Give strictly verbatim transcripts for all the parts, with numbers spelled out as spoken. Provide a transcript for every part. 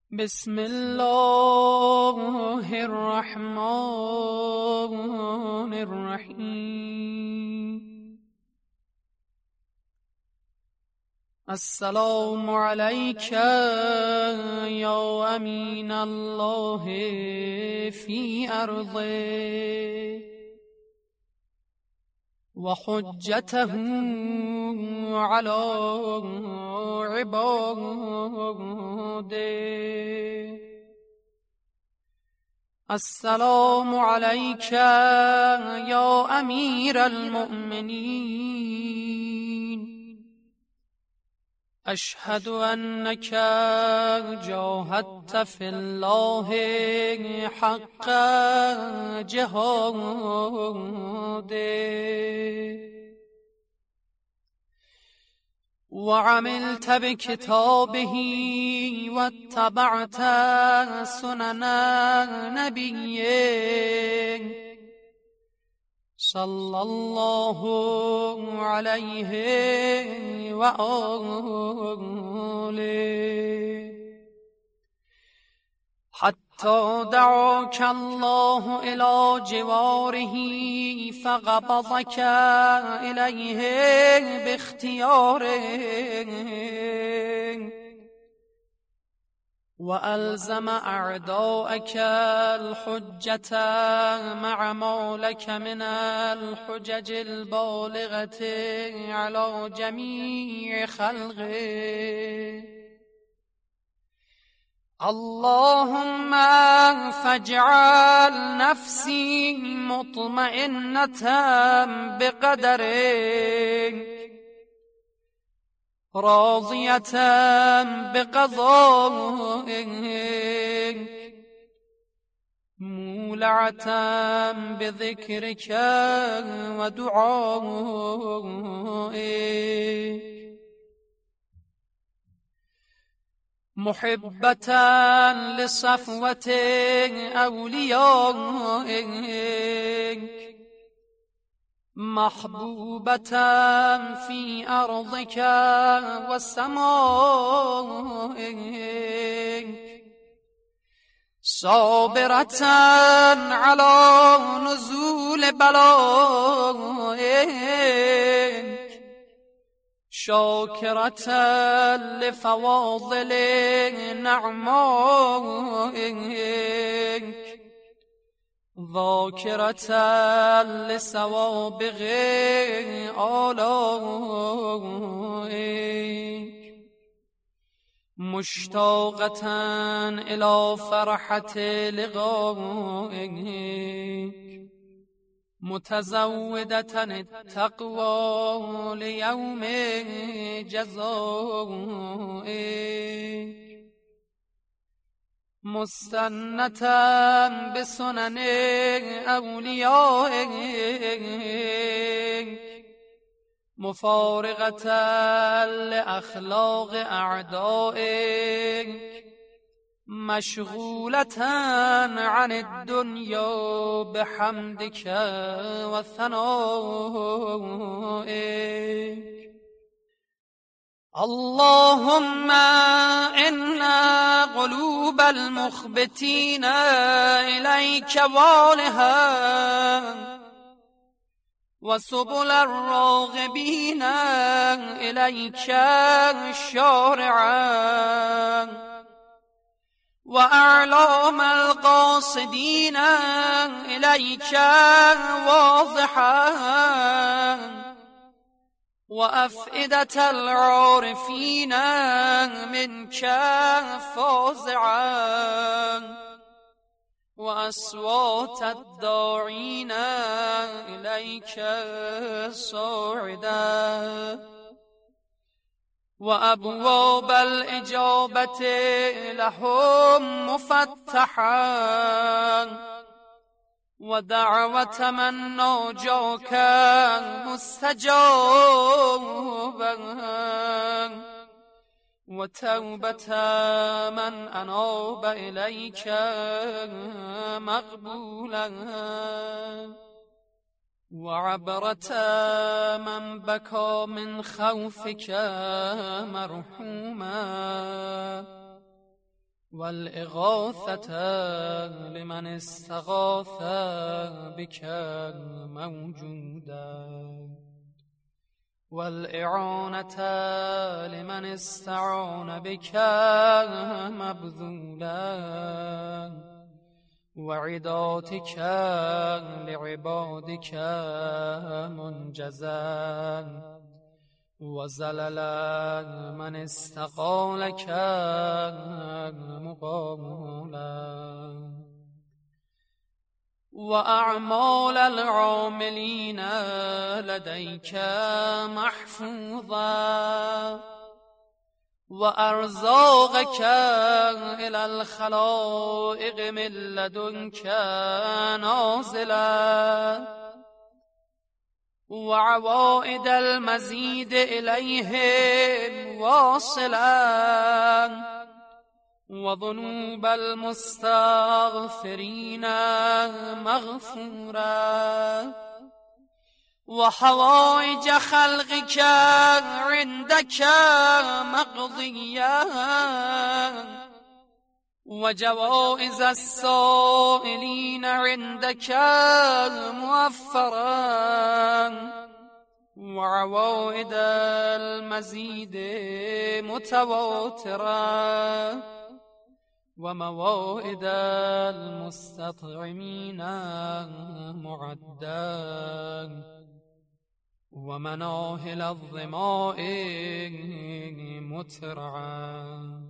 بسم الله الرحمن الرحیم. السلام علیک یا امین الله فی ارضه و حجته علی عباده. السلام علیک یا امیر المؤمنین. اشهد انک جاهدت فی الله حق جهاده وعملت بكتابه واتبعت سنن نبيه صلى الله عليه وآله حتى دعاك الله إلى جواره فقبضك إليه باختياره وألزم أعداءك الحجة مع ما لك من الحجج البالغة على جميع خلقه. اللهم فاجعل نفسي مطمئنة بقدرك راضية بقضائك مولعة بذكرك ودعائك محبة لصفوة أوليائك محبوبة في أرضك وسمائك صابرة على نزول بلائك شاكرة لفواضل نعمائك ذاكرة لسوابغ آلائك مشتاقة إلى فرحة لقائك متزودة التقوى ليوم جزائك مستنة بسنن أوليائك مفارقة لأخلاق أعدائك مشغولة عن الدنيا بحمدك وثنائك. اللهم إن قلوب المخبتين إليك والها وسبل الراغبين إليك شارعا وأعلام القاصدين إليك واضحا وأفئدة العارفين منك فازعا وأصوات الداعين إليك صاعدا وأبواب الإجابة لهم مفتحا ودعوة من ناجاك مستجابا وتوبة من أناب إليك مقبولا وعبرة من بكى من خوفك مرحوما والإغاثة لمن استغاث بك موجودا، والإعانة لمن استعان بك مبذولا، وعداتك لعبادك منجزا، وزللا من استقالك مقاملا، وأعمال العاملين لديك محفوظا، وأرزاقك إلى الخلائق من لدنك نازلا، وعوائد المزيد إليهم واصلا، وذنوب المستغفرين مغفورا، وحوائج خلقك عندك مقضيا، وجوائز السائلين عندك موفرا، وعوائد المزيد متواترا، وموائد المستطعمين معدا، ومناهل الظماء مترعا.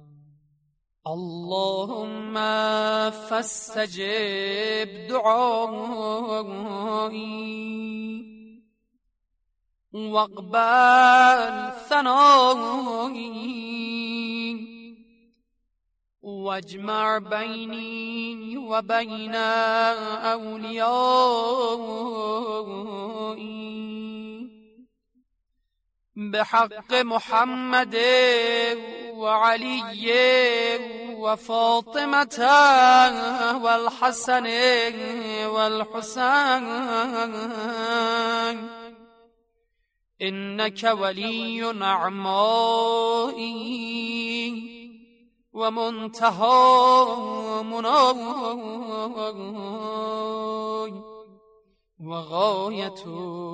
اللهم فاستجب دعائي، واقبل ثنائي، واجمع بيني وبين أوليائي بحق محمد وعلي وفاطمة والحسن والحسين، إنك ولي نعمائي ومنتهى مناي، وغاية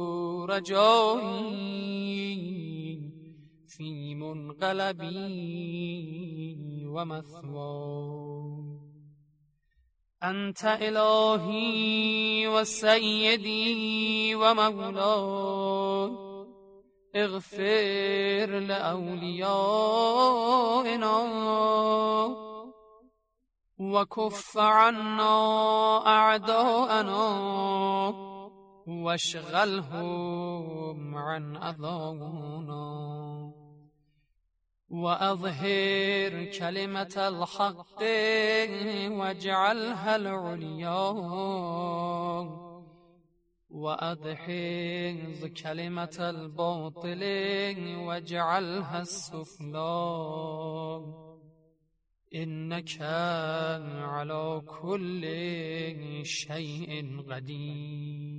رجائي في منقلبي ومثواي. أنت إلهي وسيدي ومولاي، اغفر لأوليائنا وكف عنا أعداءنا، واشغلهم عن أذانا، وأظهر كلمة الحق واجعلها العليا، وأدحض كلمة الباطل واجعلها السفلى، إنك على كل شيء قدير.